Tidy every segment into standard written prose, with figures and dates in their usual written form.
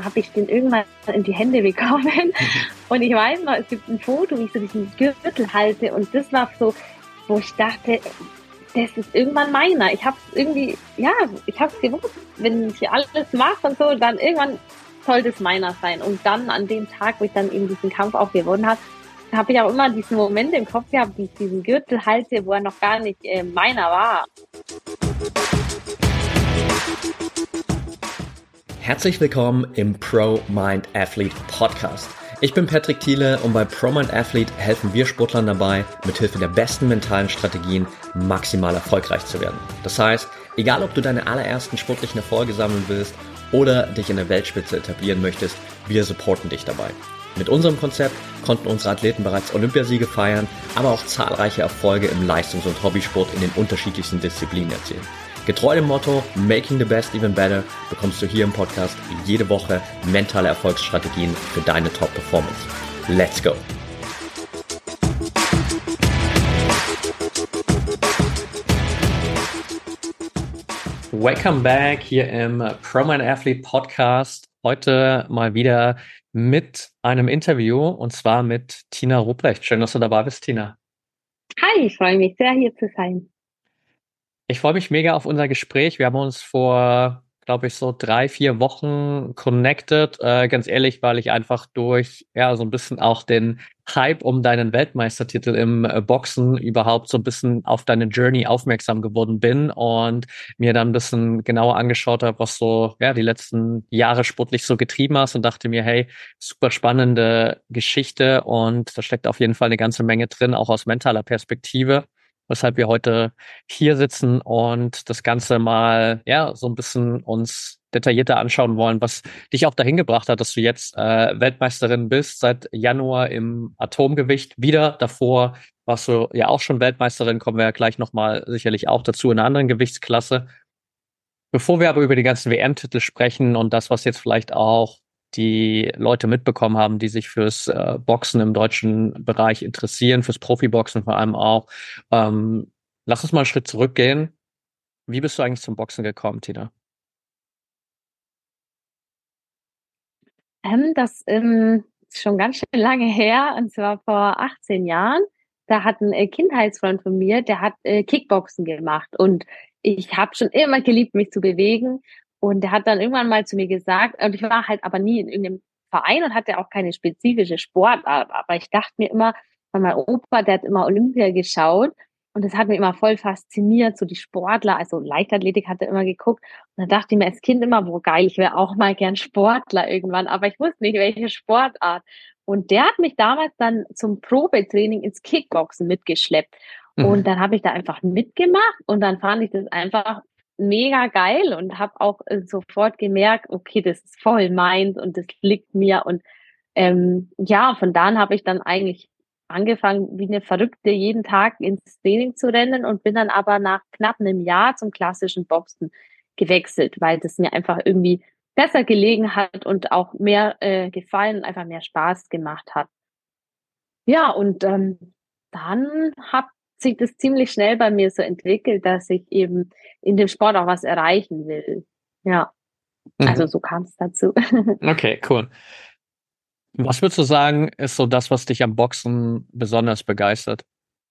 dann habe ich den irgendwann in die Hände bekommen. Und ich weiß noch, es gibt ein Foto, wie ich so diesen Gürtel halte. Und das war so, wo ich dachte, das ist irgendwann meiner. Ich habe es irgendwie, ich habe es gewusst, wenn ich alles mache und so, dann irgendwann soll das meiner sein. Und dann an dem Tag, wo ich dann eben diesen Kampf auch gewonnen habe ich auch immer diesen Moment im Kopf gehabt, wie ich diesen Gürtel halte, wo er noch gar nicht meiner war. Herzlich willkommen im Pro Mind Athlete Podcast. Ich bin Patrick Thiele und bei Pro Mind Athlete helfen wir Sportlern dabei, mithilfe der besten mentalen Strategien maximal erfolgreich zu werden. Das heißt, egal ob du deine allerersten sportlichen Erfolge sammeln willst oder dich in der Weltspitze etablieren möchtest, wir supporten dich dabei. Mit unserem Konzept konnten unsere Athleten bereits Olympiasiege feiern, aber auch zahlreiche Erfolge im Leistungs- und Hobbysport in den unterschiedlichsten Disziplinen erzielen. Getreu dem Motto Making the Best Even Better bekommst du hier im Podcast jede Woche mentale Erfolgsstrategien für deine Top-Performance. Let's go! Welcome back hier im Pro Mind Athlete Podcast. Heute mal wieder mit einem Interview und zwar mit Tina Ruprecht. Schön, dass du dabei bist, Tina. Hi, ich freue mich sehr, hier zu sein. Ich freue mich mega auf unser Gespräch. Wir haben uns vor, glaube ich, so 3-4 Wochen connected. Ganz ehrlich, weil ich einfach durch, so ein bisschen auch den Hype um deinen Weltmeistertitel im Boxen überhaupt so ein bisschen auf deine Journey aufmerksam geworden bin und mir dann ein bisschen genauer angeschaut habe, was so, die letzten Jahre sportlich so getrieben hast und dachte mir, hey, super spannende Geschichte und da steckt auf jeden Fall eine ganze Menge drin, auch aus mentaler Perspektive. Weshalb wir heute hier sitzen und das Ganze mal, so ein bisschen uns detaillierter anschauen wollen, was dich auch dahin gebracht hat, dass du jetzt Weltmeisterin bist, seit Januar im Atomgewicht wieder. Davor warst du ja auch schon Weltmeisterin, kommen wir ja gleich nochmal sicherlich auch dazu in einer anderen Gewichtsklasse. Bevor wir aber über die ganzen WM-Titel sprechen und das, was jetzt vielleicht auch die Leute mitbekommen haben, die sich fürs Boxen im deutschen Bereich interessieren, fürs Profiboxen vor allem auch. Lass uns mal einen Schritt zurückgehen. Wie bist du eigentlich zum Boxen gekommen, Tina? Das ist schon ganz schön lange her, und zwar vor 18 Jahren. Da hat ein Kindheitsfreund von mir, der hat Kickboxen gemacht und ich habe schon immer geliebt, mich zu bewegen, und der hat dann irgendwann mal zu mir gesagt, und ich war halt aber nie in irgendeinem Verein und hatte auch keine spezifische Sportart, aber ich dachte mir immer, weil mein Opa, der hat immer Olympia geschaut und das hat mich immer voll fasziniert, so die Sportler, also Leichtathletik hat er immer geguckt. Und da dachte ich mir als Kind immer, wo geil, ich wäre auch mal gern Sportler irgendwann, aber ich wusste nicht, welche Sportart. Und der hat mich damals dann zum Probetraining ins Kickboxen mitgeschleppt. Und dann habe ich da einfach mitgemacht und dann fand ich das einfach mega geil und habe auch sofort gemerkt, okay, das ist voll meins und das liegt mir. Und von da an habe ich dann eigentlich angefangen, wie eine Verrückte jeden Tag ins Training zu rennen und bin dann aber nach knapp einem Jahr zum klassischen Boxen gewechselt, weil das mir einfach irgendwie besser gelegen hat und auch mehr gefallen und einfach mehr Spaß gemacht hat. Ja, und dann hat sich das ziemlich schnell bei mir so entwickelt, dass ich eben in dem Sport auch was erreichen will. Ja, also so kam es dazu. Okay, cool. Was würdest du sagen, ist so das, was dich am Boxen besonders begeistert?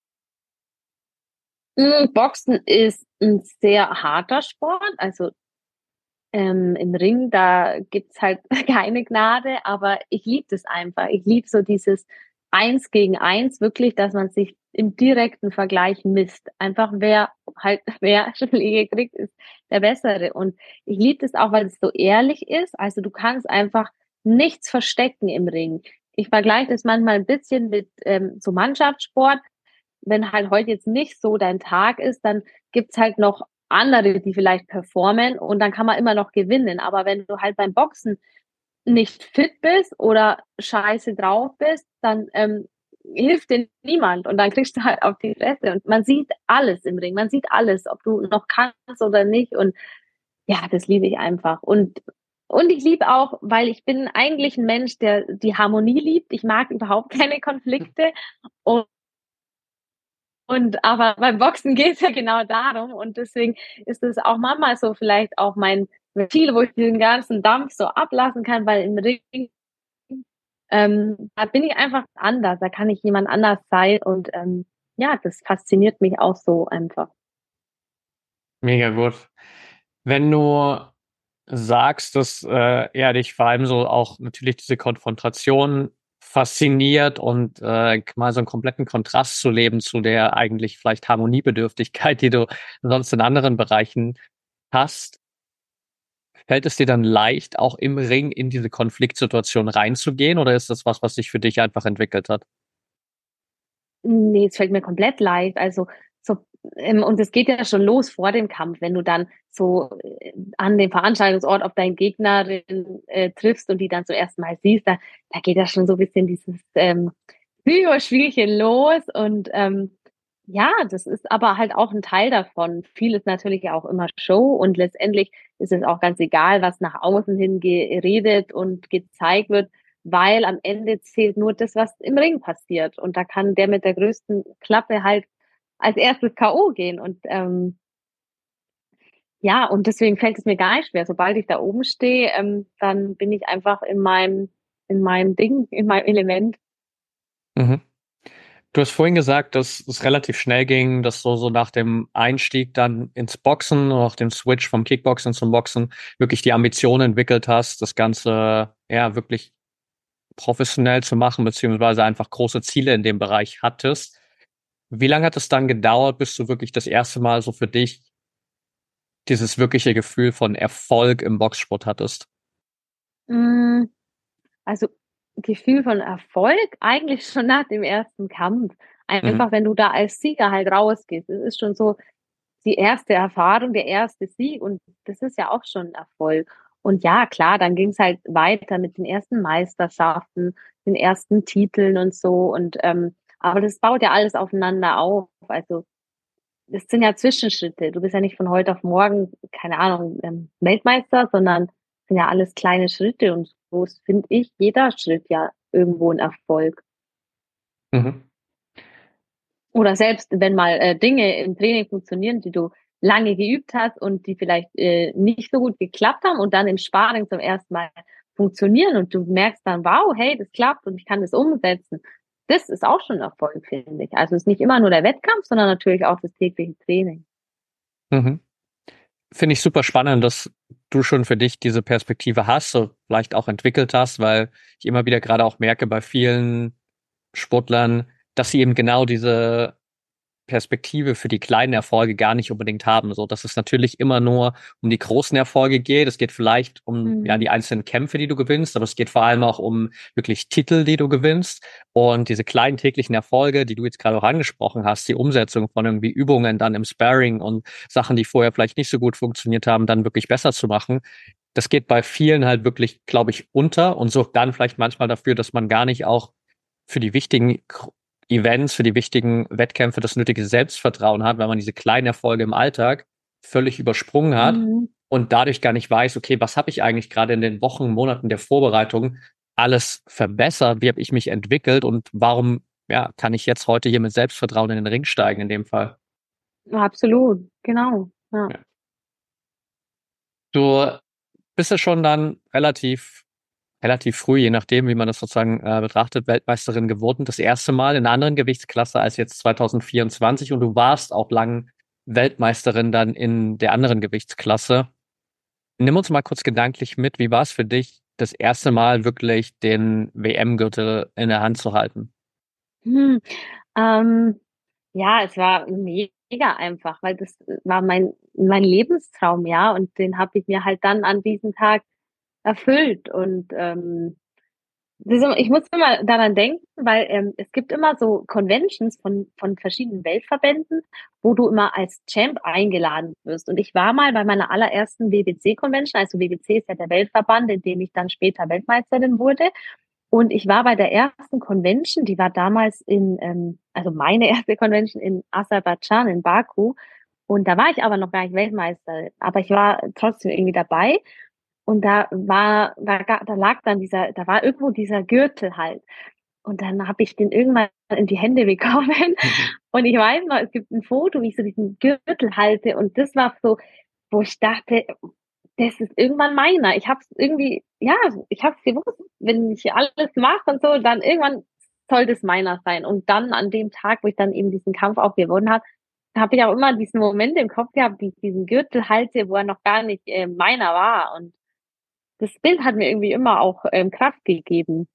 Boxen ist ein sehr harter Sport, also im Ring, da gibt's halt keine Gnade, aber ich liebe das einfach. Ich liebe so dieses 1 gegen 1, wirklich, dass man sich im direkten Vergleich misst. Einfach wer Schläge kriegt, ist der Bessere. Und ich liebe das auch, weil es so ehrlich ist. Also du kannst einfach nichts verstecken im Ring. Ich vergleiche das manchmal ein bisschen mit so Mannschaftssport. Wenn halt heute jetzt nicht so dein Tag ist, dann gibt's halt noch andere, die vielleicht performen, und dann kann man immer noch gewinnen. Aber wenn du halt beim Boxen nicht fit bist oder scheiße drauf bist, dann hilft dir niemand und dann kriegst du halt auf die Fresse. Und man sieht alles im Ring, man sieht alles, ob du noch kannst oder nicht. Und ja, das liebe ich einfach. Und ich liebe auch, weil ich bin eigentlich ein Mensch, der die Harmonie liebt. Ich mag überhaupt keine Konflikte. Aber beim Boxen geht es ja genau darum, und deswegen ist es auch manchmal so vielleicht auch mein Ventile, wo ich diesen ganzen Dampf so ablassen kann, weil im Ring, da bin ich einfach anders, da kann ich jemand anders sein und ja, das fasziniert mich auch so einfach. Mega gut. Wenn du sagst, dass ja dich vor allem so auch natürlich diese Konfrontation fasziniert und mal so einen kompletten Kontrast zu leben zu der eigentlich vielleicht Harmoniebedürftigkeit, die du sonst in anderen Bereichen hast, fällt es dir dann leicht, auch im Ring in diese Konfliktsituation reinzugehen, oder ist das was, was sich für dich einfach entwickelt hat? Nee, es fällt mir komplett leicht. Also so, und es geht ja schon los vor dem Kampf, wenn du dann so an dem Veranstaltungsort auf deine Gegnerin triffst und die dann zum ersten Mal siehst, da geht ja schon so ein bisschen dieses Psychospielchen los und ja, das ist aber halt auch ein Teil davon. Viel ist natürlich auch immer Show und letztendlich ist es auch ganz egal, was nach außen hin geredet und gezeigt wird, weil am Ende zählt nur das, was im Ring passiert. Und da kann der mit der größten Klappe halt als erstes K.O. gehen. Und ja, und deswegen fällt es mir gar nicht schwer. Sobald ich da oben stehe, dann bin ich einfach in meinem Ding, in meinem Element. Mhm. Du hast vorhin gesagt, dass es relativ schnell ging, dass du so nach dem Einstieg dann ins Boxen, nach dem Switch vom Kickboxen zum Boxen, wirklich die Ambition entwickelt hast, das Ganze ja wirklich professionell zu machen, beziehungsweise einfach große Ziele in dem Bereich hattest. Wie lange hat es dann gedauert, bis du wirklich das erste Mal so für dich dieses wirkliche Gefühl von Erfolg im Boxsport hattest? Mm, Also Gefühl von Erfolg eigentlich schon nach dem ersten Kampf. Mhm. Einfach, wenn du da als Sieger halt rausgehst. Es ist schon so die erste Erfahrung, der erste Sieg und das ist ja auch schon ein Erfolg. Und ja, klar, dann ging es halt weiter mit den ersten Meisterschaften, den ersten Titeln und so. Und aber das baut ja alles aufeinander auf. Also das sind ja Zwischenschritte. Du bist ja nicht von heute auf morgen, keine Ahnung, Weltmeister, sondern das sind ja alles kleine Schritte und so ist, finde ich, jeder Schritt ja irgendwo ein Erfolg. Mhm. Oder selbst wenn mal Dinge im Training funktionieren, die du lange geübt hast und die vielleicht nicht so gut geklappt haben und dann im Sparring zum ersten Mal funktionieren und du merkst dann, wow, hey, das klappt und ich kann das umsetzen. Das ist auch schon ein Erfolg, finde ich. Also es ist nicht immer nur der Wettkampf, sondern natürlich auch das tägliche Training. Mhm. Finde ich super spannend, dass du schon für dich diese Perspektive hast, so vielleicht auch entwickelt hast, weil ich immer wieder gerade auch merke bei vielen Sportlern, dass sie eben genau diese Perspektive für die kleinen Erfolge gar nicht unbedingt haben. So, dass es natürlich immer nur um die großen Erfolge geht. Es geht vielleicht um ja Mhm. die einzelnen Kämpfe, die du gewinnst, aber es geht vor allem auch um wirklich Titel, die du gewinnst. Und diese kleinen täglichen Erfolge, die du jetzt gerade auch angesprochen hast, die Umsetzung von irgendwie Übungen dann im Sparring und Sachen, die vorher vielleicht nicht so gut funktioniert haben, dann wirklich besser zu machen. Das geht bei vielen halt wirklich, glaube ich, unter und sorgt dann vielleicht manchmal dafür, dass man gar nicht auch für die wichtigen Events, für die wichtigen Wettkämpfe das nötige Selbstvertrauen hat, weil man diese kleinen Erfolge im Alltag völlig übersprungen hat Mhm. und dadurch gar nicht weiß, okay, was habe ich eigentlich gerade in den Wochen, Monaten der Vorbereitung alles verbessert, wie habe ich mich entwickelt und warum ja, kann ich jetzt heute hier mit Selbstvertrauen in den Ring steigen in dem Fall. Absolut, genau. Ja. Ja. Du bist ja schon dann relativ früh, je nachdem, wie man das sozusagen betrachtet, Weltmeisterin geworden. Das erste Mal in einer anderen Gewichtsklasse als jetzt 2024 und du warst auch lang Weltmeisterin dann in der anderen Gewichtsklasse. Nimm uns mal kurz gedanklich mit, wie war es für dich, das erste Mal wirklich den WM-Gürtel in der Hand zu halten? Hm. Ähm, ja, es war mega einfach, weil das war mein Lebenstraum, ja, und den habe ich mir halt dann an diesem Tag erfüllt und ich muss immer daran denken, weil es gibt immer so Conventions von verschiedenen Weltverbänden, wo du immer als Champ eingeladen wirst. Und ich war mal bei meiner allerersten WBC-Convention, also WBC ist ja der Weltverband, in dem ich dann später Weltmeisterin wurde. Und ich war bei der ersten Convention, die war damals also meine erste Convention in Aserbaidschan, in Baku. Und da war ich aber noch gar nicht Weltmeisterin, aber ich war trotzdem irgendwie dabei. Und da lag dann da war irgendwo dieser Gürtel halt. Und dann habe ich den irgendwann in die Hände bekommen. Und ich weiß noch, es gibt ein Foto, wie ich so diesen Gürtel halte. Und das war so, wo ich dachte, das ist irgendwann meiner. Ich habe es irgendwie, ja, ich habe es gewusst, wenn ich alles mache und so, dann irgendwann soll das meiner sein. Und dann an dem Tag, wo ich dann eben diesen Kampf auch gewonnen habe ich auch immer diesen Moment im Kopf gehabt, wie ich diesen Gürtel halte, wo er noch gar nicht meiner war. Und das Bild hat mir irgendwie immer auch Kraft gegeben.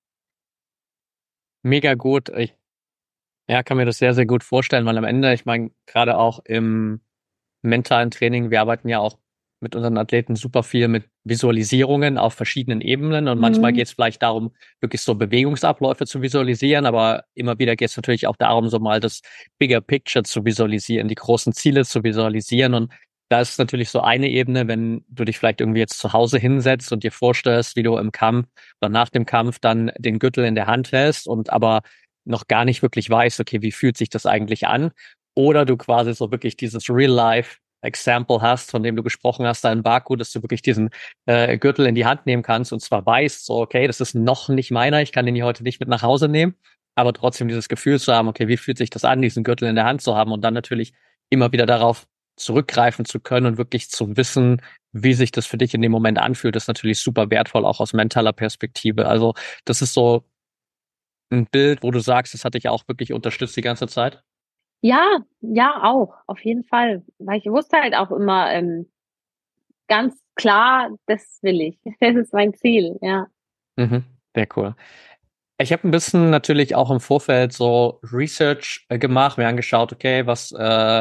Mega gut. Ja, kann mir das sehr, sehr gut vorstellen, weil am Ende, ich meine, gerade auch im mentalen Training, wir arbeiten ja auch mit unseren Athleten super viel mit Visualisierungen auf verschiedenen Ebenen und manchmal Mhm. geht es vielleicht darum, wirklich so Bewegungsabläufe zu visualisieren, aber immer wieder geht es natürlich auch darum, so mal das Bigger Picture zu visualisieren, die großen Ziele zu visualisieren und da ist natürlich so eine Ebene, wenn du dich vielleicht irgendwie jetzt zu Hause hinsetzt und dir vorstellst, wie du im Kampf oder nach dem Kampf dann den Gürtel in der Hand hältst und aber noch gar nicht wirklich weißt, okay, wie fühlt sich das eigentlich an? Oder du quasi so wirklich dieses Real-Life-Example hast, von dem du gesprochen hast, da in Baku, dass du wirklich diesen Gürtel in die Hand nehmen kannst und zwar weißt, so, okay, das ist noch nicht meiner, ich kann den hier heute nicht mit nach Hause nehmen, aber trotzdem dieses Gefühl zu haben, okay, wie fühlt sich das an, diesen Gürtel in der Hand zu haben und dann natürlich immer wieder darauf zurückgreifen zu können und wirklich zu wissen, wie sich das für dich in dem Moment anfühlt, ist natürlich super wertvoll, auch aus mentaler Perspektive. Also das ist so ein Bild, wo du sagst, das hat dich auch wirklich unterstützt die ganze Zeit? Ja, ja, auch, auf jeden Fall. Weil ich wusste halt auch immer ganz klar, das will ich. Das ist mein Ziel, ja. Mhm, sehr cool. Ich habe ein bisschen natürlich auch im Vorfeld so Research gemacht, mir angeschaut, okay, was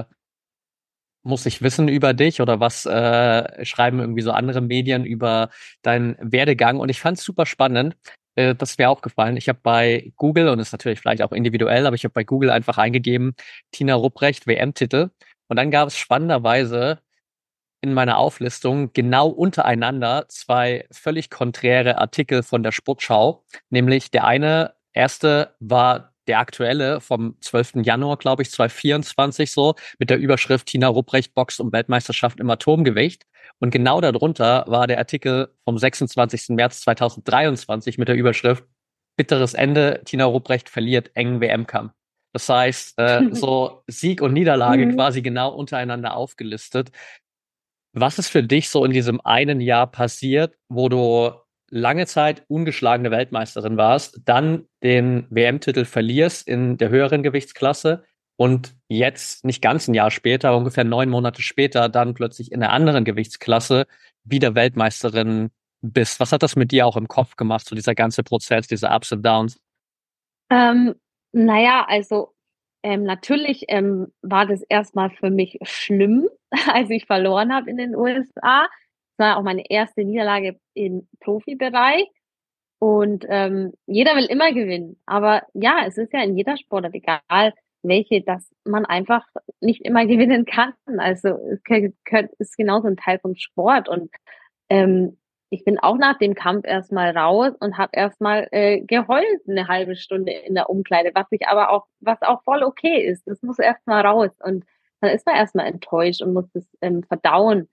muss ich wissen über dich oder was schreiben irgendwie so andere Medien über deinen Werdegang und ich fand es super spannend. Das ist mir aufgefallen. Ich habe bei Google, und das ist natürlich vielleicht auch individuell, aber ich habe bei Google einfach eingegeben, Tina Rupprecht, WM-Titel. Und dann gab es spannenderweise in meiner Auflistung genau untereinander zwei völlig konträre Artikel von der Sportschau. Nämlich der eine, erste war der aktuelle vom 12. Januar, glaube ich, 2024 so, mit der Überschrift Tina Rupprecht boxt um Weltmeisterschaft im Atomgewicht. Und genau darunter war der Artikel vom 26. März 2023 mit der Überschrift Bitteres Ende, Tina Rupprecht verliert engen WM-Kampf. Das heißt, so Sieg und Niederlage Mhm. quasi genau untereinander aufgelistet. Was ist für dich so in diesem einen Jahr passiert, wo du lange Zeit ungeschlagene Weltmeisterin warst, dann den WM-Titel verlierst in der höheren Gewichtsklasse und jetzt nicht ganz ein Jahr später, ungefähr 9 Monate später, dann plötzlich in der anderen Gewichtsklasse wieder Weltmeisterin bist? Was hat das mit dir auch im Kopf gemacht, so dieser ganze Prozess, diese Ups und Downs? Ähm, naja, also natürlich war das erstmal für mich schlimm, als ich verloren habe in den USA. Es war auch meine erste Niederlage im Profibereich. Und jeder will immer gewinnen. Aber ja, es ist ja in jeder Sportart egal, welche, dass man einfach nicht immer gewinnen kann. Also ist genauso ein Teil vom Sport. Und ähm, ich bin auch nach dem Kampf erstmal raus und habe erstmal geheult eine halbe Stunde in der Umkleide, was auch voll okay ist. Das muss erstmal raus. Und dann ist man erstmal enttäuscht und muss das verdauen.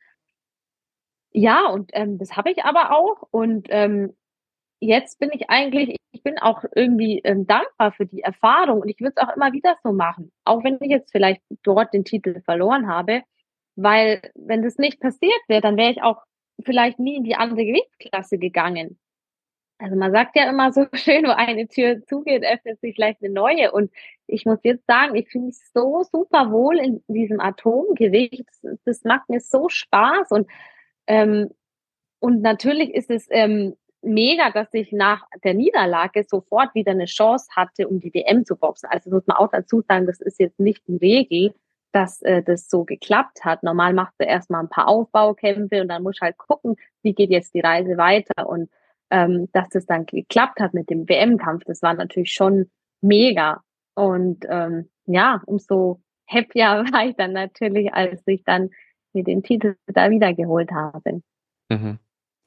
Ja, und das habe ich aber auch. Und jetzt bin ich bin auch irgendwie dankbar für die Erfahrung und ich würde es auch immer wieder so machen, auch wenn ich jetzt vielleicht dort den Titel verloren habe, weil wenn das nicht passiert wäre, dann wäre ich auch vielleicht nie in die andere Gewichtsklasse gegangen. Also man sagt ja immer so schön, wo eine Tür zugeht, öffnet sich vielleicht eine neue. Und ich muss jetzt sagen, ich fühle mich so super wohl in diesem Atomgewicht. Das macht mir so Spaß ähm, und natürlich ist es mega, dass ich nach der Niederlage sofort wieder eine Chance hatte, um die WM zu boxen. Also muss man auch dazu sagen, das ist jetzt nicht die Regel, dass das so geklappt hat. Normal machst du erstmal ein paar Aufbaukämpfe und dann musst du halt gucken, wie geht jetzt die Reise weiter. Und dass das dann geklappt hat mit dem WM-Kampf, das war natürlich schon mega. Und ja, umso happier war ich dann natürlich, als ich dann mir den Titel da wiedergeholt habe. Mhm.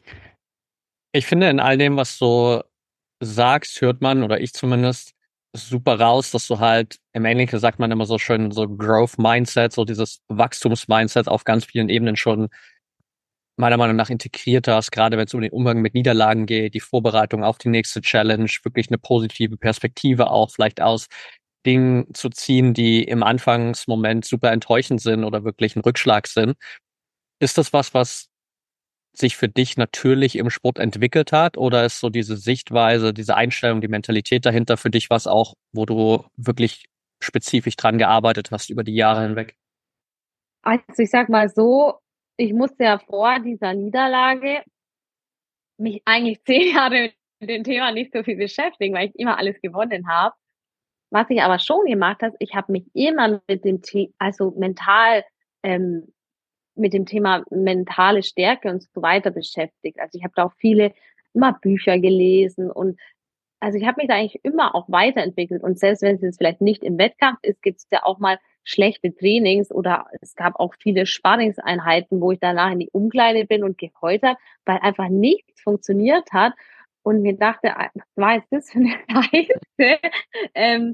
Ich finde, in all dem, was du sagst, hört man, oder ich zumindest, super raus, dass du halt, im Englischen sagt man immer so schön, so Growth Mindset, so dieses Wachstumsmindset auf ganz vielen Ebenen schon meiner Meinung nach integriert hast, gerade wenn es um den Umgang mit Niederlagen geht, die Vorbereitung auf die nächste Challenge, wirklich eine positive Perspektive auch vielleicht aus Dingen zu ziehen, die im Anfangsmoment super enttäuschend sind oder wirklich ein Rückschlag sind. Ist das was, was sich für dich natürlich im Sport entwickelt hat? Oder ist so diese Sichtweise, diese Einstellung, die Mentalität dahinter für dich was auch, wo du wirklich spezifisch dran gearbeitet hast über die Jahre hinweg? Also, ich sage mal so, ich musste ja vor dieser Niederlage mich eigentlich 10 Jahre mit dem Thema nicht so viel beschäftigen, weil ich immer alles gewonnen habe. Was ich aber schon gemacht habe, ich habe mich immer mit dem also mental, ähm, mit dem Thema mentale Stärke und so weiter beschäftigt. Also, ich habe da auch immer Bücher gelesen und also, ich habe mich da eigentlich immer auch weiterentwickelt und selbst wenn es jetzt vielleicht nicht im Wettkampf ist, gibt es ja auch mal schlechte Trainings oder es gab auch viele Sparringseinheiten, wo ich danach in die Umkleide bin und geheult habe, weil einfach nichts funktioniert hat und mir dachte: Was war jetzt das für 'ne Scheiße?“ Ähm,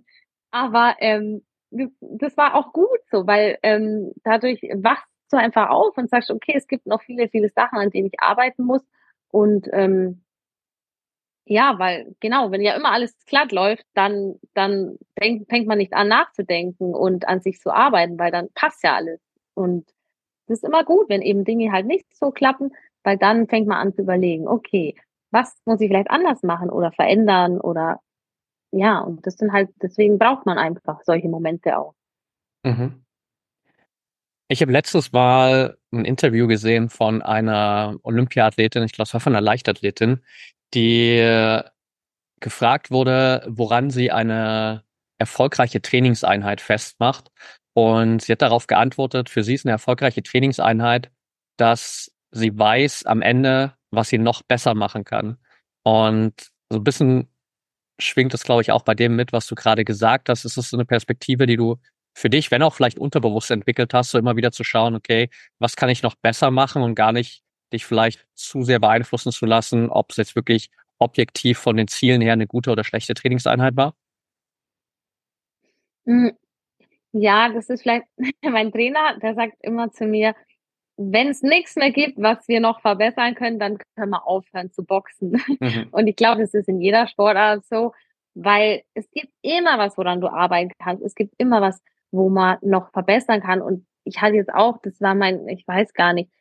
das war auch gut so, weil, dadurch wachst du einfach auf und sagst: „Okay, es gibt noch viele, viele Sachen, an denen ich arbeiten muss.“ Und, ja, weil genau, wenn ja immer alles glatt läuft, dann fängt man nicht an nachzudenken und an sich zu arbeiten, weil dann passt ja alles. Und das ist immer gut, wenn eben Dinge halt nicht so klappen, weil dann fängt man an zu überlegen: „Okay, was muss ich vielleicht anders machen oder verändern?“ Oder ja, und das sind halt deswegen braucht man einfach solche Momente auch. Mhm. Ich habe letztes Mal ein Interview gesehen von einer Olympiathletin, ich glaube, es war von einer Leichtathletin, die gefragt wurde, woran sie eine erfolgreiche Trainingseinheit festmacht. Und sie hat darauf geantwortet, für sie ist eine erfolgreiche Trainingseinheit, dass sie weiß am Ende, was sie noch besser machen kann. Und so ein bisschen schwingt das, glaube ich, auch bei dem mit, was du gerade gesagt hast. Es ist so eine Perspektive, die du für dich, wenn auch vielleicht unterbewusst entwickelt hast, so immer wieder zu schauen, okay, was kann ich noch besser machen und gar nicht dich vielleicht zu sehr beeinflussen zu lassen, ob es jetzt wirklich objektiv von den Zielen her eine gute oder schlechte Trainingseinheit war? Hm, ja, das ist vielleicht mein Trainer, der sagt immer zu mir: „Wenn es nichts mehr gibt, was wir noch verbessern können, dann können wir aufhören zu boxen.“ Mhm. Und ich glaube, das ist in jeder Sportart so, weil es gibt immer was, woran du arbeiten kannst. Es gibt immer was, wo man noch verbessern kann. Und ich hatte jetzt auch das war mein ich weiß gar nicht,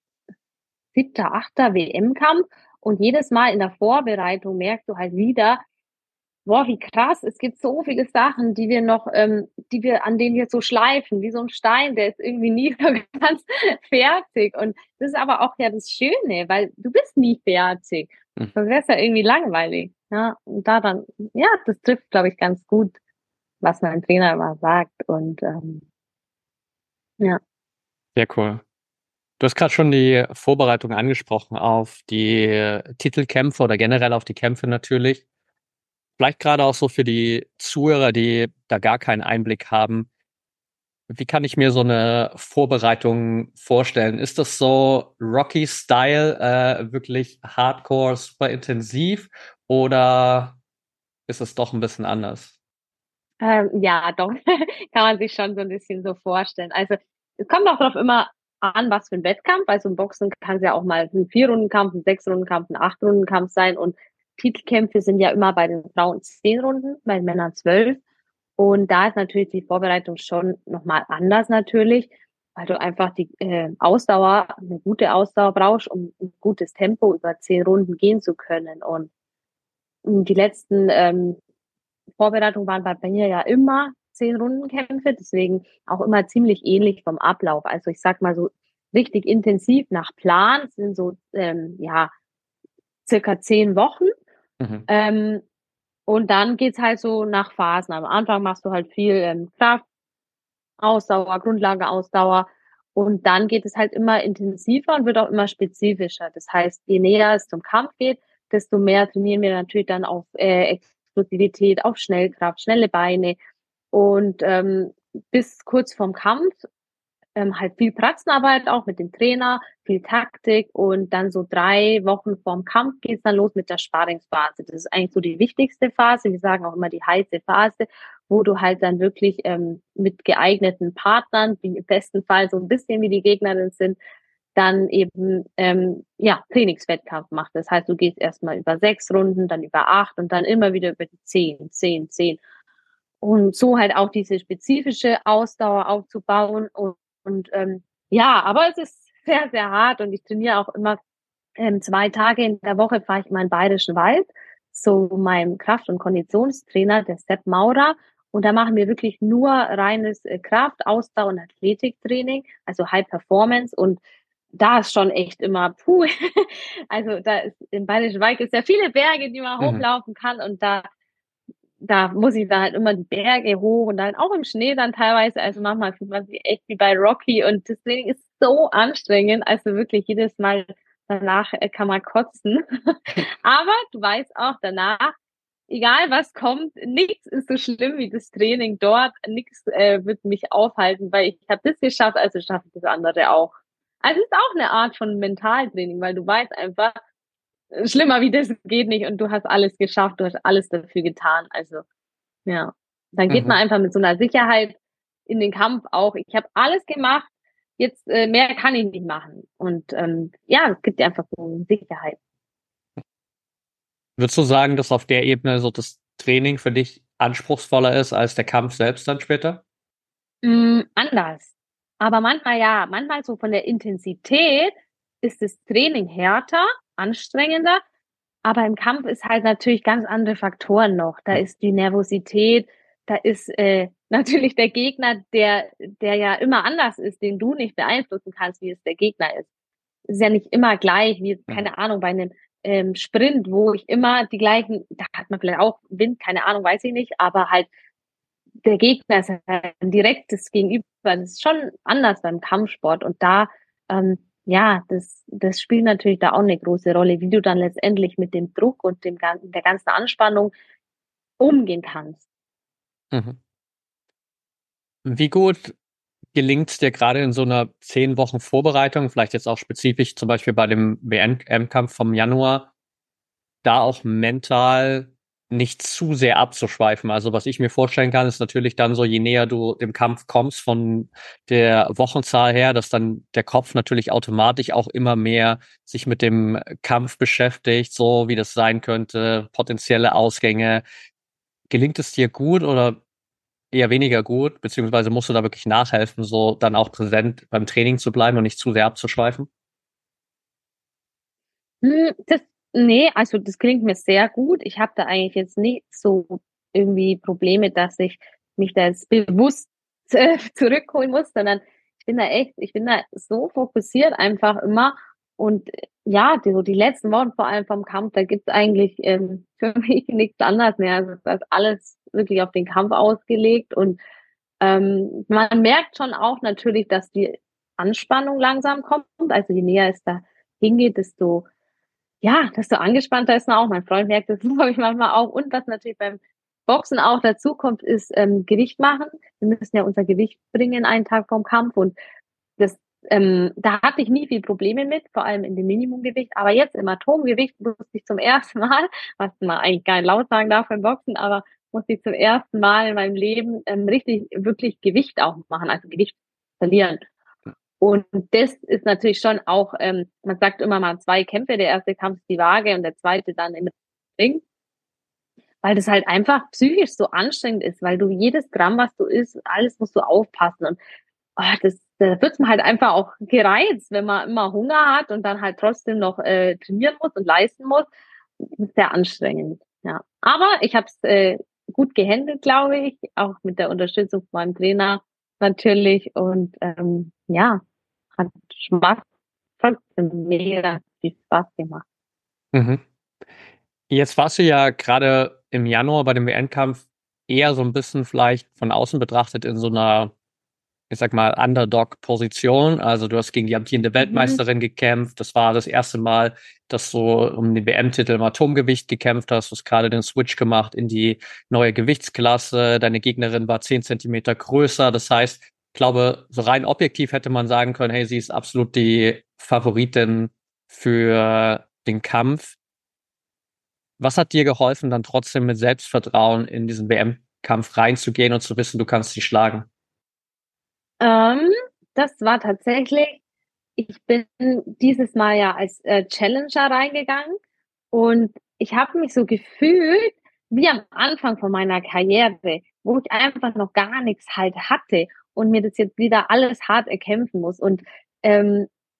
7., 8. WM-Kampf und jedes Mal in der Vorbereitung merkst du halt wieder: Boah, wie krass. Es gibt so viele Sachen, die wir an denen wir so schleifen, wie so 'n Stein, der ist irgendwie nie so ganz fertig. Und das ist aber auch ja das Schöne, weil du bist nie fertig. Mhm. Sonst wär's ja irgendwie langweilig, ja? Und da dann ja, das trifft, glaube ich, ganz gut, was mein Trainer immer sagt und, ja. Sehr cool. Du hast gerade schon die Vorbereitung angesprochen auf die Titelkämpfe oder generell auf die Kämpfe natürlich. Vielleicht gerade auch so für die Zuhörer, die da gar keinen Einblick haben. Wie kann ich mir so eine Vorbereitung vorstellen? Ist das so Rocky-Style, wirklich hardcore, super intensiv oder ist es doch ein bisschen anders? Ja, doch, kann man sich schon so 'n bisschen so vorstellen. Also, es kommt auch drauf immer an, was für 'n Wettkampf. Also, im Boxen kann's ja auch mal 'n 4-Runden-Kampf, 'n 6-Runden-Kampf, 'n 8-Runden-Kampf sein und Titelkämpfe sind ja immer bei den Frauen 10 Runden, bei den Männern 12. Und da ist natürlich die Vorbereitung schon noch mal anders natürlich, weil du einfach die, Ausdauer 'ne gute Ausdauer brauchst, um 'n gutes Tempo über 10 Runden gehen zu können. Und, die letzten, Vorbereitungen waren bei mir ja immer 10 Rundenkämpfe, deswegen auch immer ziemlich ähnlich vom Ablauf. Also, ich sage mal so richtig intensiv nach Plan sind so, ja, circa 10 Wochen. Mhm. Ähm, und dann geht's halt so nach Phasen. Am Anfang machst du halt viel, Kraft, Ausdauer, Grundlagenausdauer und dann geht es halt immer intensiver und wird auch immer spezifischer. Das heißt, je näher es zum Kampf geht, desto mehr trainieren wir natürlich dann auf, Explosivität, auf Schnellkraft, schnelle Beine und, bis kurz vorm Kampf halt viel Praxenarbeit auch mit dem Trainer, viel Taktik und dann so 3 Wochen vorm Kampf geht's dann los mit der Sparringsphase. Das ist eigentlich so die wichtigste Phase. Wir sagen auch immer die heiße Phase, wo du halt dann wirklich, mit geeigneten Partnern, die im besten Fall so ein bisschen wie die Gegnerin sind, dann eben, ja, Trainingswettkampf machst. Das heißt, du gehst erst mal über 6 Runden, dann über 8 und dann immer wieder über die 10, 10, 10. Und so halt auch diese spezifische Ausdauer aufzubauen und, ja, aber es ist sehr, sehr hart und ich trainiere auch immer 2 Tage in der Woche fahre ich in meinen Bayerischen Wald zu meinem Kraft- und Konditionstrainer, der Sepp Maurer. Und da machen wir wirklich nur reines Kraft-, Ausdauer- und Athletiktraining, also High Performance. Und da ist schon echt immer, puh, also da ist im Bayerischen Wald ist ja viele Berge, die man Mhm. hochlaufen kann. Und da muss ich dann halt immer die Berge hoch und dann auch im Schnee dann teilweise. Also manchmal fühlt man sich echt wie bei Rocky und das Training ist so anstrengend. Also wirklich jedes Mal danach kann man kotzen. Aber du weißt auch danach, egal was kommt, nichts ist so schlimm wie das Training dort. Nichts wird mich aufhalten, weil ich habe das geschafft, also schaffe ich das andere auch. Also es ist auch eine Art von Mentaltraining, weil du weißt einfach, schlimmer wie das geht nicht und du hast alles geschafft, du hast alles dafür getan. Also ja, dann geht man Mhm. einfach mit so einer Sicherheit in den Kampf auch. Ich habe alles gemacht, jetzt mehr kann ich nicht machen. Und ja, es gibt dir einfach so eine Sicherheit. Würdest du sagen, dass auf der Ebene so das Training für dich anspruchsvoller ist als der Kampf selbst dann später? Anders. Aber manchmal ja, manchmal so von der Intensität ist das Training härter, anstrengender, aber im Kampf ist halt natürlich ganz andere Faktoren noch. Da Hm. ist die Nervosität, da ist natürlich der Gegner, der ja immer anders ist, den du nicht beeinflussen kannst, wie es der Gegner ist. Es ist ja nicht immer gleich, wie, Mhm. keine Ahnung, bei einem Sprint, wo ich immer die gleichen, da hat man vielleicht auch Wind, keine Ahnung, weiß ich nicht, aber halt der Gegner ist ein direktes Gegenüber. Das ist schon anders beim Kampfsport. Und da, ja, das spielt natürlich da auch eine große Rolle, wie du dann letztendlich mit dem Druck und der ganzen Anspannung umgehen kannst. Mhm. Wie gut gelingt es dir gerade in so einer 10 Wochen Vorbereitung, vielleicht jetzt auch spezifisch zum Beispiel bei dem WM-Kampf vom Januar, da auch mental nicht zu sehr abzuschweifen? Also was ich mir vorstellen kann, ist natürlich dann so, je näher du dem Kampf kommst von der Wochenzahl her, dass dann der Kopf natürlich automatisch auch immer mehr sich mit dem Kampf beschäftigt, so wie das sein könnte, potenzielle Ausgänge. Gelingt es dir gut oder eher weniger gut, beziehungsweise musst du da wirklich nachhelfen, so dann auch präsent beim Training zu bleiben und nicht zu sehr abzuschweifen? Das, nee, also das klingt mir sehr gut. Ich habe da eigentlich jetzt nicht so irgendwie Probleme, dass ich mich da jetzt bewusst zurückholen muss, sondern ich bin da so fokussiert einfach immer. Und ja, so die letzten Wochen vor allem vom Kampf, da gibt's eigentlich für mich nichts anderes mehr. Also das ist alles wirklich auf den Kampf ausgelegt. Und man merkt schon auch natürlich, dass die Anspannung langsam kommt. Also je näher es da hingeht, desto ja, desto angespannter ist man auch. Mein Freund merkt das, glaube ich, manchmal auch. Und was natürlich beim Boxen auch dazu kommt, ist Gewicht machen. Wir müssen ja unser Gewicht bringen einen Tag vorm Kampf und das, da hatte ich nie viel Probleme mit, vor allem in dem Minimumgewicht. Aber jetzt im Atomgewicht musste ich zum ersten Mal, was man eigentlich gar nicht laut sagen darf beim Boxen, aber musste ich zum ersten Mal in meinem Leben richtig, wirklich Gewicht auch machen, also Gewicht verlieren. Und das ist natürlich schon auch, man sagt immer mal 2 Kämpfe, der erste Kampf ist die Waage und der zweite dann im Ring, weil das halt einfach psychisch so anstrengend ist, weil du jedes Gramm, was du isst, alles musst du aufpassen. Und da wird man halt einfach auch gereizt, wenn man immer Hunger hat und dann halt trotzdem noch trainieren muss und leisten muss. Das ist sehr anstrengend, ja. Aber ich habe es gut gehandelt, glaube ich, auch mit der Unterstützung von meinem Trainer natürlich. Und ja, hat Spaß, trotzdem mega viel Spaß gemacht. Mhm. Jetzt warst du ja gerade im Januar bei dem WM-Kampf eher so ein bisschen vielleicht von außen betrachtet in so einer, ich sag mal, Underdog-Position. Also du hast gegen die amtierende Mhm. Weltmeisterin gekämpft. Das war das erste Mal, dass du um den WM-Titel im Atomgewicht gekämpft hast. Du hast gerade den Switch gemacht in die neue Gewichtsklasse. Deine Gegnerin war 10 Zentimeter größer. Das heißt, ich glaube, so rein objektiv hätte man sagen können, hey, sie ist absolut die Favoritin für den Kampf. Was hat dir geholfen, dann trotzdem mit Selbstvertrauen in diesen WM-Kampf reinzugehen und zu wissen, du kannst sie schlagen? Ähm, Das war tatsächlich, ich bin dieses Mal ja als Challenger reingegangen und ich habe mich so gefühlt wie am Anfang von meiner Karriere, wo ich einfach noch gar nichts halt hatte und mir das jetzt wieder alles hart erkämpfen muss. Und ähm,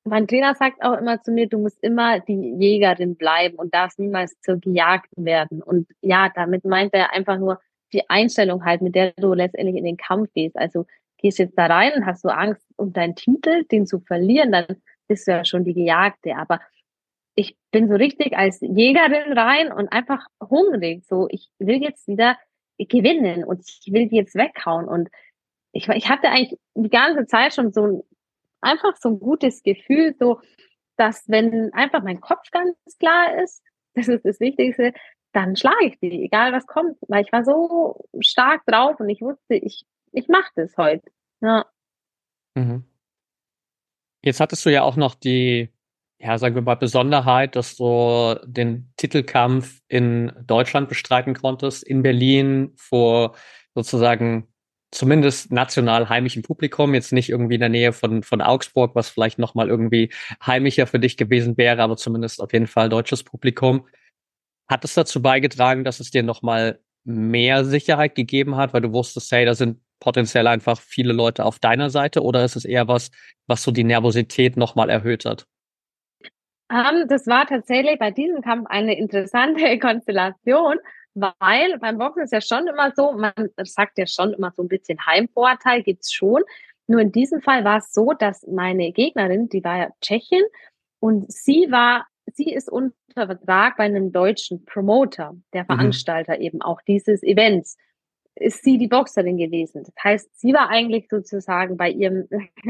Mein Trainer sagt auch immer zu mir, du musst immer die Jägerin bleiben und darfst niemals zur Gejagten werden. Und ja, damit meint er einfach nur die Einstellung halt, mit der du letztendlich in den Kampf gehst. Also gehst jetzt da rein und hast du Angst um deinen Titel, den zu verlieren, dann bist du ja schon die Gejagte. Aber ich bin so richtig als Jägerin rein und einfach hungrig. So, ich will jetzt wieder gewinnen und ich will die jetzt weghauen. Und ich hatte eigentlich die ganze Zeit schon einfach so ein gutes Gefühl, so, dass wenn einfach mein Kopf ganz klar ist, das ist das Wichtigste, dann schlage ich die, egal was kommt, weil ich war so stark drauf und ich wusste, ich mache das heute. Ja. Mhm. Jetzt hattest du ja auch noch die, ja, sagen wir mal, Besonderheit, dass du den Titelkampf in Deutschland bestreiten konntest, in Berlin vor sozusagen zumindest national heimischem Publikum, jetzt nicht irgendwie in der Nähe von Augsburg, was vielleicht nochmal irgendwie heimischer für dich gewesen wäre, aber zumindest auf jeden Fall deutsches Publikum. Hat es dazu beigetragen, dass es dir nochmal mehr Sicherheit gegeben hat, weil du wusstest, hey, da sind potenziell einfach viele Leute auf deiner Seite, oder ist es eher was, was so die Nervosität nochmal erhöht hat? Das war tatsächlich bei diesem Kampf eine interessante Konstellation, weil beim Boxen ist ja schon immer so, man sagt ja schon immer so ein bisschen Heimvorteil gibt's schon. Nur in diesem Fall war es so, dass meine Gegnerin, die war ja Tschechin und sie ist unter Vertrag bei einem deutschen Promoter, der Mhm. Veranstalter eben auch dieses Events. Ist sie die Boxerin gewesen. Das heißt, sie war eigentlich sozusagen bei ihrem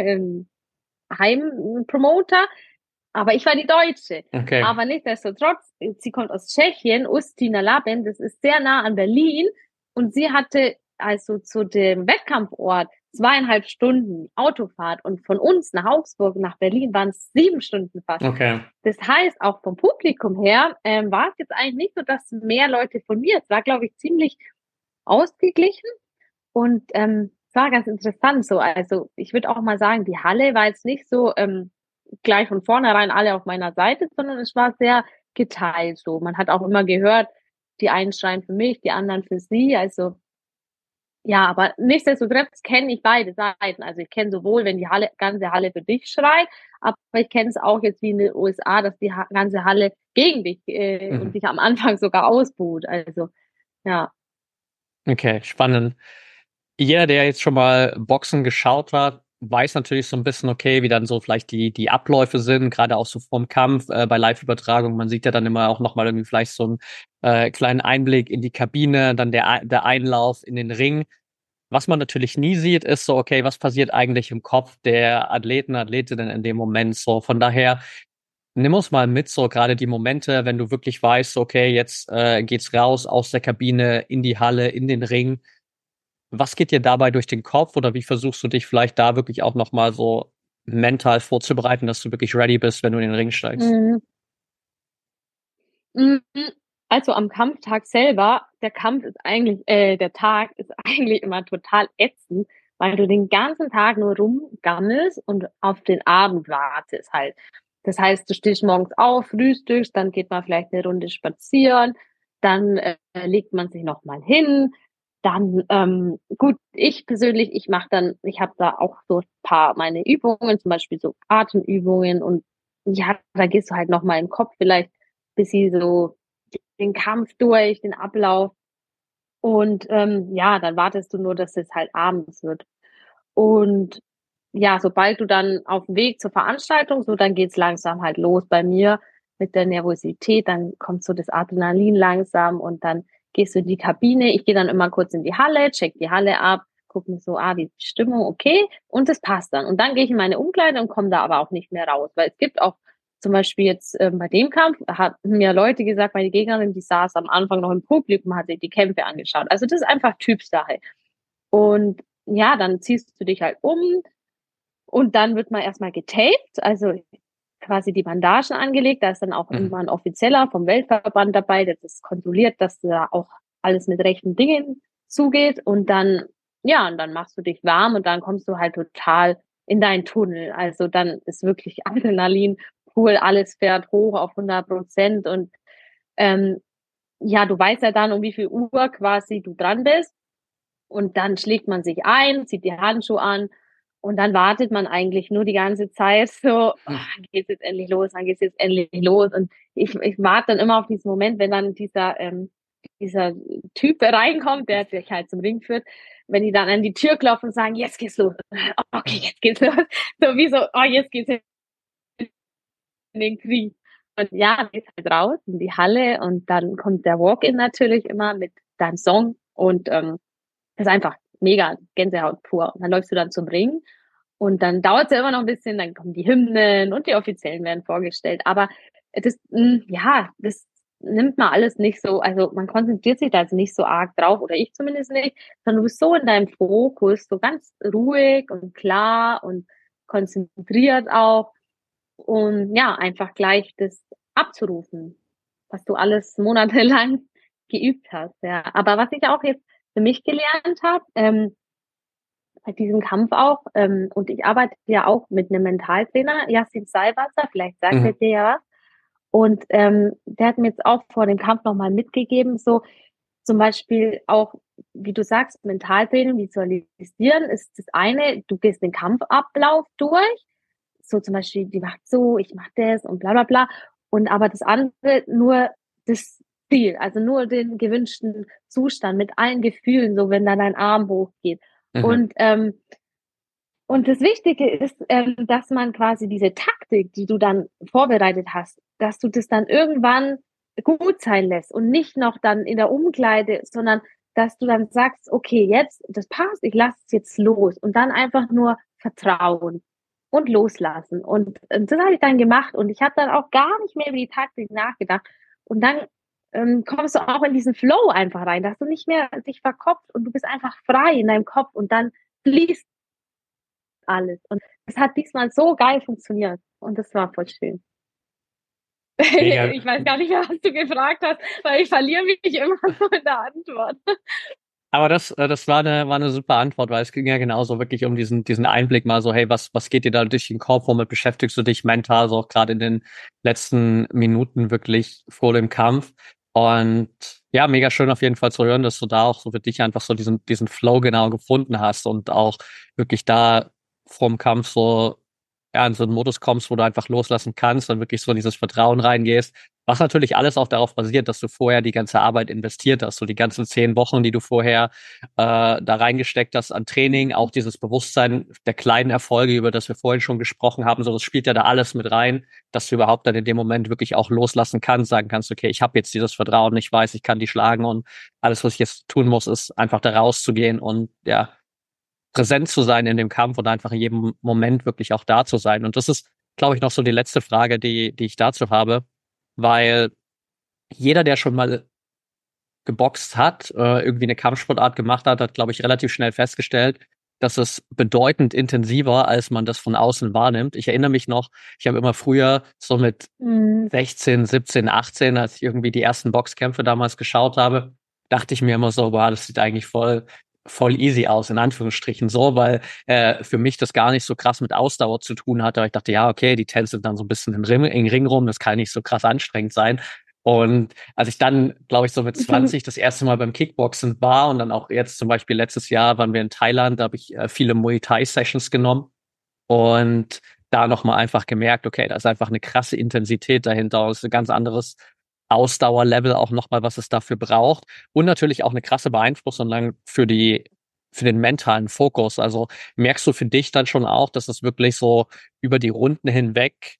Heimpromoter, aber ich war die Deutsche. Okay. Aber nichtsdestotrotz, sie kommt aus Tschechien, Ustina Laben, das ist sehr nah an Berlin. Und sie hatte also zu dem Wettkampfort 2,5 Stunden Autofahrt. Und von uns nach Augsburg, nach Berlin waren es 7 Stunden fast. Okay. Das heißt, auch vom Publikum her war es jetzt eigentlich nicht so, dass mehr Leute von mir, es war, glaube ich, ziemlich ausgeglichen. Und es war ganz interessant so. Also ich würde auch mal sagen, die Halle war jetzt nicht so gleich von vornherein alle auf meiner Seite, sondern es war sehr geteilt so. Man hat auch immer gehört, die einen schreien für mich, die anderen für sie. Also ja, aber nichtsdestotrotz kenne ich beide Seiten. Also ich kenne sowohl, wenn die ganze Halle für dich schreit, aber ich kenne es auch jetzt wie in den USA, dass die ganze Halle gegen dich und Mhm. dich am Anfang sogar ausbuht. Also ja. Okay, spannend. Jeder, der jetzt schon mal Boxen geschaut hat, weiß natürlich so ein bisschen, okay, wie dann so vielleicht die Abläufe sind, gerade auch so vorm Kampf, bei Live-Übertragung. Man sieht ja dann immer auch nochmal irgendwie vielleicht so einen kleinen Einblick in die Kabine, dann der Einlauf in den Ring. Was man natürlich nie sieht, ist so, okay, was passiert eigentlich im Kopf der Athleten, Athletinnen in dem Moment so. Von daher, nimm uns mal mit, so gerade die Momente, wenn du wirklich weißt, okay, jetzt geht's raus aus der Kabine in die Halle, in den Ring. Was geht dir dabei durch den Kopf, oder wie versuchst du dich vielleicht da wirklich auch nochmal so mental vorzubereiten, dass du wirklich ready bist, wenn du in den Ring steigst? Mhm. Mhm. Also am Kampftag selber, der Tag ist eigentlich immer total ätzend, weil du den ganzen Tag nur rumgammelst und auf den Abend wartest halt. Das heißt, du stehst morgens auf, frühstückst, dann geht man vielleicht eine Runde spazieren, dann legt man sich noch mal hin, dann gut, ich persönlich, ich habe da auch so ein paar meine Übungen, zum Beispiel so Atemübungen und ja, da gehst du halt noch mal im Kopf vielleicht bisschen so den Kampf durch, den Ablauf. Und ja, dann wartest du nur, dass es halt abends wird. Und ja, sobald du dann auf dem Weg zur Veranstaltung, so dann geht's langsam halt los bei mir mit der Nervosität, dann kommt so das Adrenalin langsam und dann gehst du in die Kabine. Ich gehe dann immer kurz in die Halle, check die Halle ab, guck mir so, wie ist die Stimmung, okay, und das passt dann. Und dann gehe ich in meine Umkleide und komme da aber auch nicht mehr raus, weil es gibt auch zum Beispiel jetzt bei dem Kampf, haben mir Leute gesagt, meine Gegnerin, die saß am Anfang noch im Publikum, hat sich die Kämpfe angeschaut. Also das ist einfach Typsache. Und ja, dann ziehst du dich halt um, und dann wird man erstmal getaped, also quasi die Bandagen angelegt. Da ist dann auch Mhm. immer ein Offizieller vom Weltverband dabei, der das kontrolliert, dass da auch alles mit rechten Dingen zugeht. Und dann, ja, und dann machst du dich warm und dann kommst du halt total in deinen Tunnel. Also dann ist wirklich Adrenalin pur, alles fährt hoch auf 100%. Und ähm, ja, du weißt ja dann, um wie viel Uhr quasi du dran bist. Und dann schlägt man sich ein, zieht die Handschuhe an Und dann wartet man eigentlich nur die ganze Zeit so, wann geht's jetzt endlich los, wann geht's jetzt endlich los? Und ich warte dann immer auf diesen Moment, wenn dann dieser Typ reinkommt, der dich halt zum Ring führt, wenn die dann an die Tür klopfen und sagen, jetzt geht's los. Okay, jetzt geht's los. So wie so, oh, jetzt geht's in den Krieg. Und ja, dann geht's halt raus in die Halle und dann kommt der Walk-in natürlich immer mit deinem Song und das ist einfach mega Gänsehaut pur. Und dann läufst du dann zum Ring und dann dauert es ja immer noch ein bisschen, dann kommen die Hymnen und die Offiziellen werden vorgestellt. Aber ja, das nimmt man alles nicht so, also man konzentriert sich da jetzt nicht so arg drauf, oder ich zumindest nicht, sondern du bist so in deinem Fokus, so ganz ruhig und klar und konzentriert auch. Und ja, einfach gleich das abzurufen, was du alles monatelang geübt hast. Ja, aber was ich auch jetzt für mich gelernt habe, bei diesem Kampf auch, und ich arbeite ja auch mit einem Mentaltrainer, Yassin Salwasser, vielleicht sagt er Mhm. dir ja was. Und der hat mir jetzt auch vor dem Kampf nochmal mitgegeben, so zum Beispiel auch, wie du sagst, Mentaltraining, visualisieren ist das eine, du gehst den Kampfablauf durch, so zum Beispiel, die macht so, ich mach das und bla bla bla. Und aber das andere nur das Ziel, also nur den gewünschten Zustand mit allen Gefühlen, so wenn dann dein Arm hochgeht. Mhm. Und und das Wichtige ist, dass man quasi diese Taktik, die du dann vorbereitet hast, dass du das dann irgendwann gut sein lässt und nicht noch dann in der Umkleide, sondern dass du dann sagst, okay, jetzt, das passt, ich lasse es jetzt los und dann einfach nur vertrauen und loslassen. Und das habe ich dann gemacht und ich habe dann auch gar nicht mehr über die Taktik nachgedacht. Und dann kommst du auch in diesen Flow einfach rein, dass du nicht mehr dich verkopft und du bist einfach frei in deinem Kopf und dann fließt alles. Und es hat diesmal so geil funktioniert. Und das war voll schön. Mega. Ich weiß gar nicht mehr, was du gefragt hast, weil ich verliere mich immer so in der Antwort. Aber das war eine super Antwort, weil es ging ja genauso wirklich um diesen Einblick mal so, hey, was geht dir da durch den Kopf, womit beschäftigst du dich mental, so auch gerade in den letzten Minuten wirklich vor dem Kampf. Und ja, mega schön auf jeden Fall zu hören, dass du da auch so für dich einfach so diesen Flow genau gefunden hast und auch wirklich da vorm Kampf so ja, in so einen Modus kommst, wo du einfach loslassen kannst und wirklich so in dieses Vertrauen reingehst. Was natürlich alles auch darauf basiert, dass du vorher die ganze Arbeit investiert hast, so die ganzen 10 Wochen, die du vorher da reingesteckt hast an Training, auch dieses Bewusstsein der kleinen Erfolge, über das wir vorhin schon gesprochen haben, so das spielt ja da alles mit rein, dass du überhaupt dann in dem Moment wirklich auch loslassen kannst, sagen kannst, okay, ich habe jetzt dieses Vertrauen, ich weiß, ich kann die schlagen und alles, was ich jetzt tun muss, ist einfach da rauszugehen und ja, präsent zu sein in dem Kampf und einfach in jedem Moment wirklich auch da zu sein. Und das ist, glaube ich, noch so die letzte Frage, die ich dazu habe, weil jeder, der schon mal geboxt hat, irgendwie eine Kampfsportart gemacht hat, hat, glaube ich, relativ schnell festgestellt, dass es bedeutend intensiver, als man das von außen wahrnimmt. Ich erinnere mich noch, ich habe immer früher so mit Mhm. 16, 17, 18, als ich irgendwie die ersten Boxkämpfe damals geschaut habe, dachte ich mir immer so, wow, das sieht eigentlich voll easy aus, in Anführungsstrichen so, weil für mich das gar nicht so krass mit Ausdauer zu tun hatte. Aber ich dachte, ja, okay, die tänzeln dann so ein bisschen im Ring rum, das kann nicht so krass anstrengend sein. Und als ich dann, glaube ich, so mit 20 das erste Mal beim Kickboxen war und dann auch jetzt zum Beispiel letztes Jahr waren wir in Thailand, da habe ich viele Muay Thai Sessions genommen und da nochmal einfach gemerkt, okay, da ist einfach eine krasse Intensität dahinter, das ist ein ganz anderes Ausdauerlevel auch nochmal, was es dafür braucht und natürlich auch eine krasse Beeinflussung dann für den mentalen Fokus. Also merkst du für dich dann schon auch, dass es wirklich so über die Runden hinweg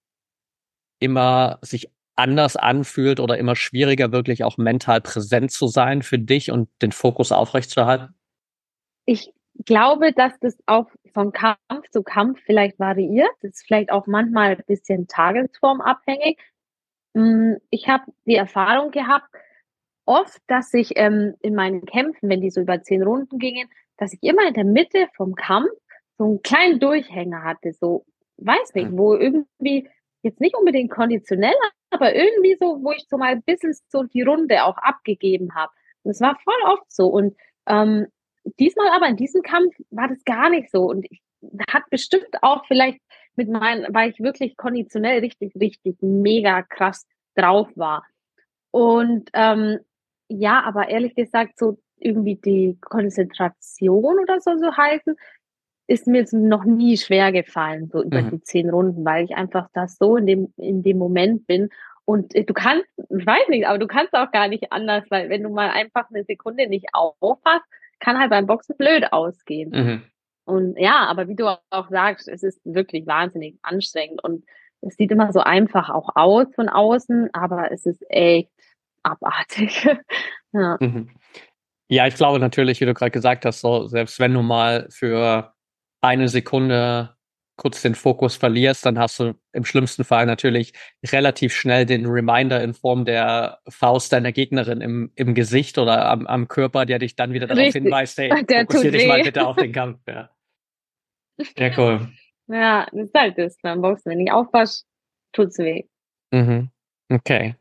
immer sich anders anfühlt oder immer schwieriger, wirklich auch mental präsent zu sein für dich und den Fokus aufrechtzuerhalten? Ich glaube, dass das auch von Kampf zu Kampf vielleicht variiert. Das ist vielleicht auch manchmal ein bisschen tagesformabhängig. Ich habe die Erfahrung gehabt, oft, dass ich in meinen Kämpfen, wenn die so über 10 Runden gingen, dass ich immer in der Mitte vom Kampf so einen kleinen Durchhänger hatte, so, weiß nicht, Mhm. wo irgendwie jetzt nicht unbedingt konditionell, aber irgendwie so, wo ich so mal ein bisschen so die Runde auch abgegeben habe. Und es war voll oft so. Und ähm, diesmal aber in diesem Kampf war das gar nicht so. Und ich hat bestimmt auch vielleicht mit meinen, weil ich wirklich konditionell richtig mega krass drauf war. Und ja, aber ehrlich gesagt, so irgendwie die Konzentration oder so halten, ist mir jetzt noch nie schwer gefallen, so über Mhm. die 10 Runden, weil ich einfach da so in dem Moment bin. Und du kannst, ich weiß nicht, aber du kannst auch gar nicht anders, weil wenn du mal einfach eine Sekunde nicht aufhast, kann halt beim Boxen blöd ausgehen. Mhm. Und ja, aber wie du auch sagst, es ist wirklich wahnsinnig anstrengend und es sieht immer so einfach auch aus von außen, aber es ist echt abartig. Ja, Mhm. Ja, ich glaube natürlich, wie du gerade gesagt hast, so, selbst wenn du mal für eine Sekunde kurz den Fokus verlierst, dann hast du im schlimmsten Fall natürlich relativ schnell den Reminder in Form der Faust deiner Gegnerin im Gesicht oder am Körper, der dich dann wieder darauf richtig. hinweist, hey, Der fokussier tut dich mal weh. bitte auf den Kampf. Ja, sehr cool. Ja, das ist halt das beim Boxen. Wenn ich aufpasst, tut's weh. Mhm. Okay.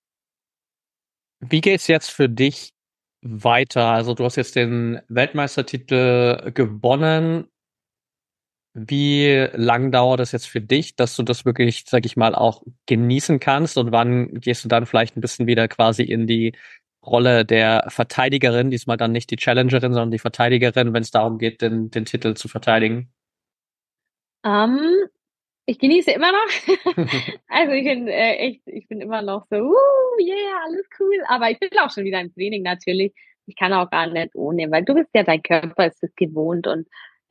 Wie geht's jetzt für dich weiter? Also du hast jetzt den Weltmeistertitel gewonnen. Wie lang dauert es jetzt für dich, dass du das wirklich, sag ich mal, auch genießen kannst? Und wann gehst du dann vielleicht ein bisschen wieder quasi in die Rolle der Verteidigerin, diesmal dann nicht die Challengerin, sondern die Verteidigerin, wenn es darum geht, den Titel zu verteidigen? Ähm, Ich genieße immer noch. Also ich bin immer noch so, yeah, alles cool. Aber ich bin auch schon wieder im Training natürlich. Ich kann auch gar nicht ohne, weil du bist ja, dein Körper ist es gewohnt. Und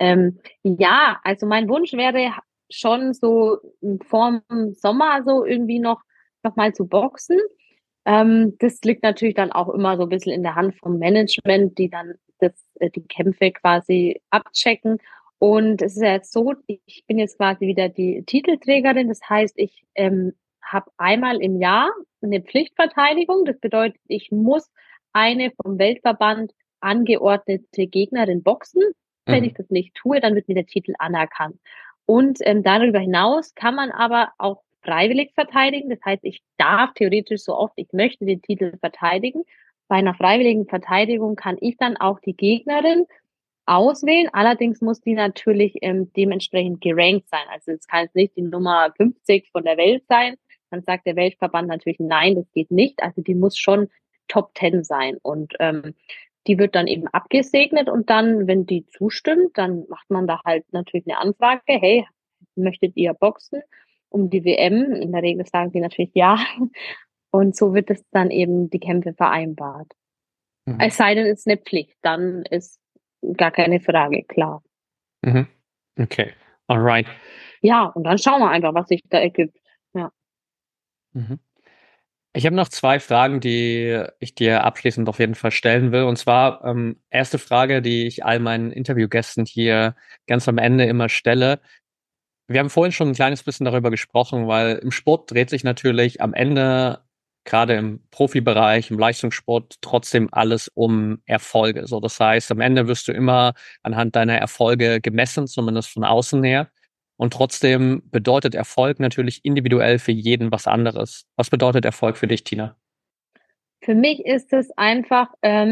ja, also mein Wunsch wäre schon so vorm Sommer so irgendwie noch mal zu boxen. Das liegt natürlich dann auch immer so ein bisschen in der Hand vom Management, die dann die Kämpfe quasi abchecken. Und es ist ja jetzt so, ich bin jetzt quasi wieder die Titelträgerin. Das heißt, ich habe einmal im Jahr eine Pflichtverteidigung. Das bedeutet, ich muss eine vom Weltverband angeordnete Gegnerin boxen. Wenn ich Mhm. das nicht tue, dann wird mir der Titel anerkannt. Und darüber hinaus kann man aber auch freiwillig verteidigen. Das heißt, ich darf theoretisch so oft ich möchte den Titel verteidigen. Bei einer freiwilligen Verteidigung kann ich dann auch die Gegnerin auswählen. Allerdings muss die natürlich dementsprechend gerankt sein. Also es kann jetzt nicht die Nummer 50 von der Welt sein. Dann sagt der Weltverband natürlich, nein, das geht nicht. Also die muss schon Top 10 sein. Und die wird dann eben abgesegnet und dann, wenn die zustimmt, dann macht man da halt natürlich eine Anfrage. Hey, möchtet ihr boxen um die WM? In der Regel sagen die natürlich ja. Und so wird es dann eben die Kämpfe vereinbart. Mhm. Es sei denn, es ist eine Pflicht, dann ist gar keine Frage, klar. Mhm. Okay. Alright. Ja, und dann schauen wir einfach, was sich da ergibt. Ja. Mhm. Ich habe noch zwei Fragen, die ich dir abschließend auf jeden Fall stellen will. Und zwar, erste Frage, die ich all meinen Interviewgästen hier ganz am Ende immer stelle. Wir haben vorhin schon ein kleines bisschen darüber gesprochen, weil im Sport dreht sich natürlich am Ende, gerade im Profibereich, im Leistungssport, trotzdem alles um Erfolge. So, das heißt, am Ende wirst du immer anhand deiner Erfolge gemessen, zumindest von außen her. Und trotzdem bedeutet Erfolg natürlich individuell für jeden was anderes. Was bedeutet Erfolg für dich, Tina? Für mich ist es einfach,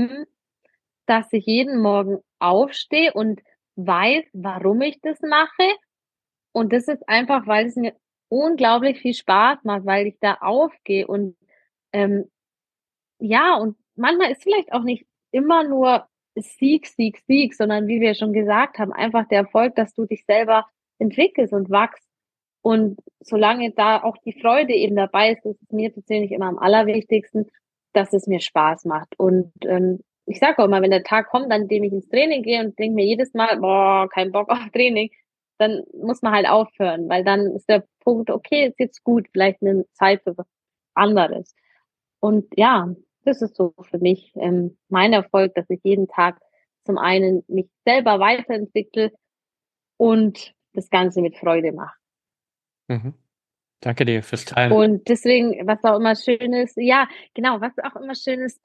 dass ich jeden Morgen aufstehe und weiß, warum ich das mache. Und das ist einfach, weil es mir unglaublich viel Spaß macht, weil ich da aufgehe und ähm, ja, und manchmal ist vielleicht auch nicht immer nur Sieg, Sieg, Sieg, sondern wie wir schon gesagt haben, einfach der Erfolg, dass du dich selber entwickelst und wachst. Und solange da auch die Freude eben dabei ist, ist es mir persönlich immer am allerwichtigsten, dass es mir Spaß macht. Und ich sage auch immer, wenn der Tag kommt, an dem ich ins Training gehe und denke mir jedes Mal, boah, kein Bock auf Training, dann muss man halt aufhören, weil dann ist der Punkt, okay, ist jetzt gut, vielleicht eine Zeit für was anderes. Und ja, das ist so für mich mein Erfolg, dass ich jeden Tag zum einen mich selber weiterentwickle und das Ganze mit Freude mache. Mhm. Danke dir fürs Teilen. Und deswegen, was auch immer schön ist, ja, genau, was auch immer schön ist,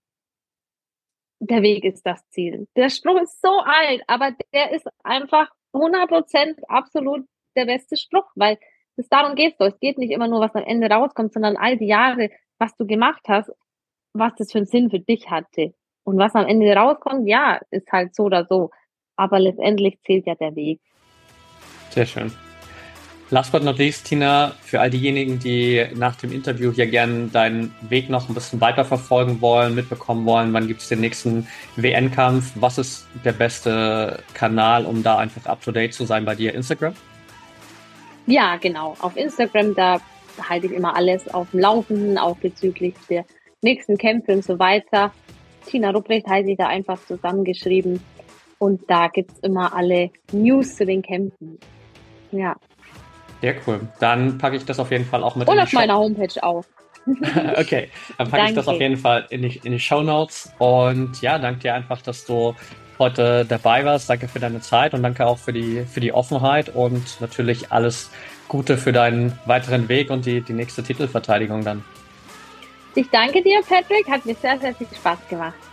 der Weg ist das Ziel. Der Spruch ist so alt, aber der ist einfach 100% absolut der beste Spruch, weil es darum geht so. Es geht nicht immer nur, was am Ende rauskommt, sondern all die Jahre, was du gemacht hast, was das für einen Sinn für dich hatte. Und was am Ende rauskommt, ja, ist halt so oder so. Aber letztendlich zählt ja der Weg. Sehr schön. Last but not least, Tina, für all diejenigen, die nach dem Interview hier gerne deinen Weg noch ein bisschen weiter verfolgen wollen, mitbekommen wollen, wann gibt es den nächsten WN-Kampf? Was ist der beste Kanal, um da einfach up-to-date zu sein bei dir? Instagram? Ja, genau. Auf Instagram, da halte ich immer alles auf dem Laufenden, auch bezüglich der nächsten Kämpfe und so weiter. Tina Rupprecht heiße ich da einfach zusammengeschrieben. Und da gibt's immer alle News zu den Kämpfen. Ja. Sehr cool. Dann packe ich das auf jeden Fall auch mit Und in die auf meiner Homepage auch. Okay, dann packe ich das auf jeden Fall in die Shownotes. Und ja, danke dir einfach, dass du heute dabei warst. Danke für deine Zeit und danke auch für die Offenheit und natürlich alles Gute für deinen weiteren Weg und die nächste Titelverteidigung dann. Ich danke dir, Patrick. Hat mir sehr, sehr viel Spaß gemacht.